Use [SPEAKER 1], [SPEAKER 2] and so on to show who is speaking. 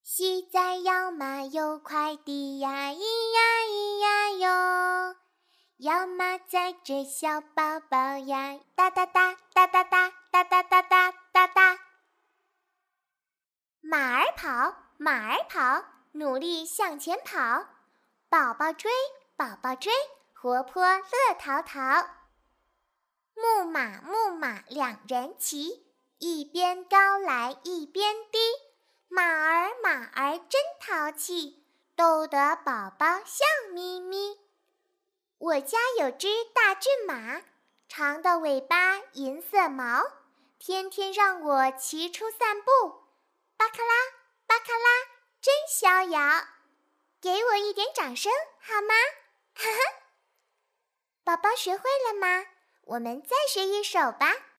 [SPEAKER 1] 喜在摇马有快递呀，咿呀咿呀哟。摇马载着小宝宝呀，哒哒哒哒哒哒哒哒哒哒哒哒。马儿跑，马儿跑，努力向前跑。宝宝追，宝宝追，活泼乐淘淘。木马，木马两人骑，一边高来一边低。马儿，马儿真淘气，逗得宝宝笑眯眯。我家有只大骏马，长的尾巴，银色毛，天天让我骑出散步，巴卡拉，巴卡拉，真逍遥。给我一点掌声好吗？哈哈，宝宝学会了吗？我们再学一首吧。